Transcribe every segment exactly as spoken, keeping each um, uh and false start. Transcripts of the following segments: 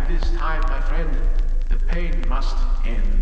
this time, my friend, the pain must end.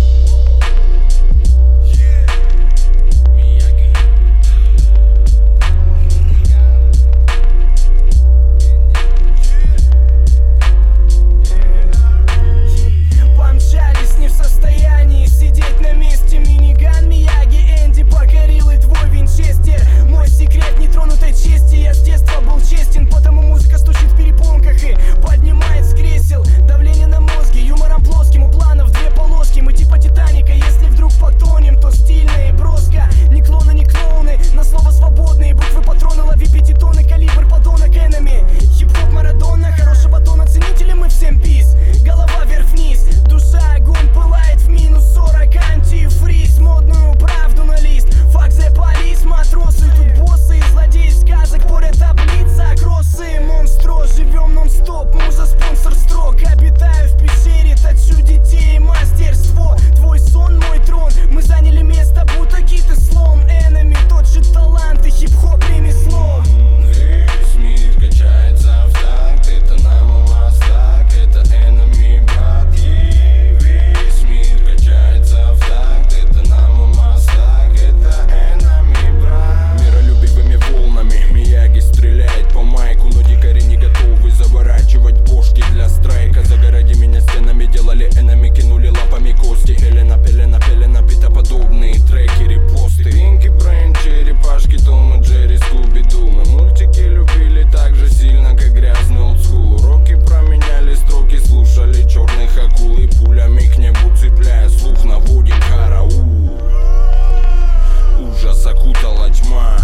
Помчались, не в состоянии сидеть на месте. Миниган, Мияги, Энди покорил и твой Винчестер. Мой секрет нетронутой чести. Я с детства был честен, потому музыка стучит в перепонках и поднимает с кресел. Давление на мозге, юмором плоским, у планов две полоски. Мы типа Титаника, если вдруг потонем, то стильно и броско. Ни клоны, ни клоуны, на слово свободные буквы патроны. Лови пятитонны, калибр, подонок, энеми. Хип-хоп, Марадона, хороший батон, оценители мы всем пис. Голова вверх-вниз, душа огонь пылает в минус сорок. Антифриз, модную правду на лист. Fuck the police, матросы, тут боссы и злодеи сказок. Поряд таблица, кроссы, монстро. Живем нон-стоп, муза, спонсор строк. Обитаю в пещере, точу детей, мастерство. Твой сон, мой трон, мы заняли место, будто киты слон. Энеми, тот же талант и хип-хоп ремесло. Весь мир качается в такт, это нам у вас так, это Энеми, брат. И весь мир качается в такт, это нам у вас так, это Энеми, брат. Миролюбивыми волнами Мияги стреляет по майку, но дикари не готовы заворачивать бошки для страйка. Загороди меня стенами, делали Энеми, кинули лапами кости. Хелена, пелена, пелена, питоподобные треки, репосты. Пинки, Брейн, черепашки, Том и Джерри, Скуби-Ду. Мы мультики любили так же сильно, как грязный олдскул. Уроки променяли строки, слушали черных акул и пулями к небу цепляя слух наводим караул. Ужас окутала тьма.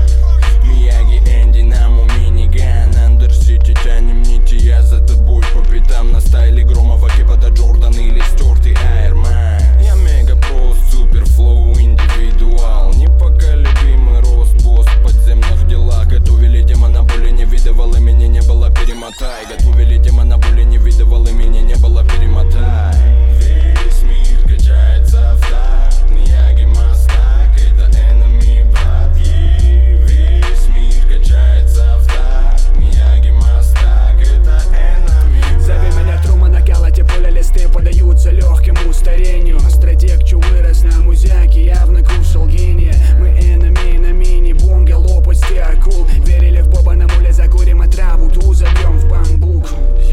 Мияги, Энди, Наму, Миниган, Андерсити, тянем нити, я за тобой по пятам. На стайле Громова, Кепада, Джордан или стертый Айрман. Я мега прост, супер флоу, индивидуал. Непоколебимый рост, босс в подземных делах. Готовили демона, боли не видывал, и меня не было, перемотай. Готовили демона, боли не видывал, и меня не было, перемотай. Весь мир качается в такт, Мияги, мастак, это Энеми, брат. И весь мир качается в такт, Мияги, мастак, это Энеми. Зови меня Трума, на калате поля листы подаются легкому старению. Стратег, чё вырос на музяке, явно кушал гения. Мы Энеми на мини-бунге, лопасти акул. Верили в Боба на муле, закурим отраву, ту забьем в бамбук.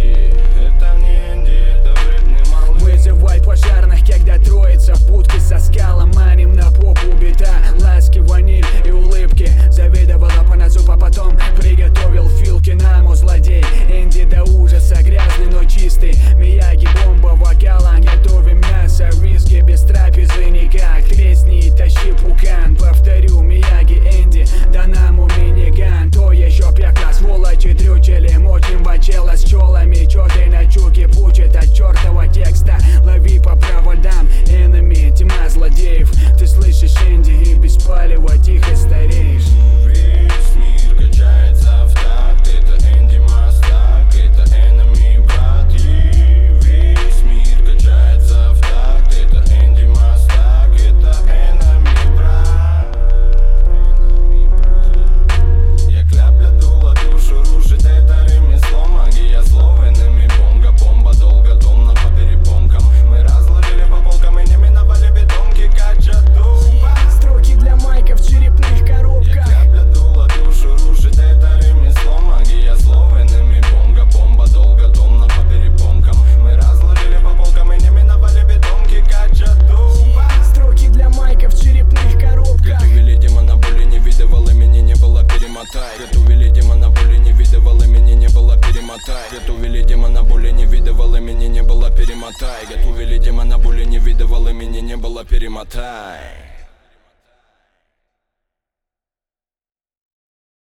Это не Энди, это вредный малый. Вызывай пожарных, когда троица в будке со скалом. Маним на попу бита, ласки, ваниль и улыбки. Завидовала по носу, а потом приготовил филки. Наму злодей, Энди до ужаса грязный, но чистый. Мияги, бомба, вокалом, готовим мясо, виски без трапезы никак. Тресни и тащи пукан, повторю, Мияги, Энди, да Наму, Миниган. То еще пекла, сволочи трючили, мочим бачела с челами. Чё ты на чуке пучит от чертова текста? Лови по проводам, Энеми, тьма злодеев. Ты слышишь, Энди, и без палева тихо стареешь. Весь мир качается в такт, это Энди, мастак, это Энеми, брат. И весь мир качается в такт, это Энди, мастак, это Энеми, брат. Энеми, брат. Я кляпля дула, душу рушит, это ремесло, магия слов. Энеми, бонга, бомба, долго, томно по перепонкам. Мы разложили по полкам и не миновали бетонки, качату. Строки для майка в черепных коробках. Капля дула, душу рушит, это ремесло, магия слов. Энеми, бонга, бомба, долго, томно по перепонкам. Мы разложили по полкам и не миновали бетонки, качату. Строки для майка в черепных коробках. Готовили демона, боли не видывал, и меня не было, перемотай. Готовили демона, боли не видывал, и меня не было, перемотай. Готовили демона, боли не видывал, и меня не было, перемотай. Готовили демона, боли не видывал, и меня не было, перемотай.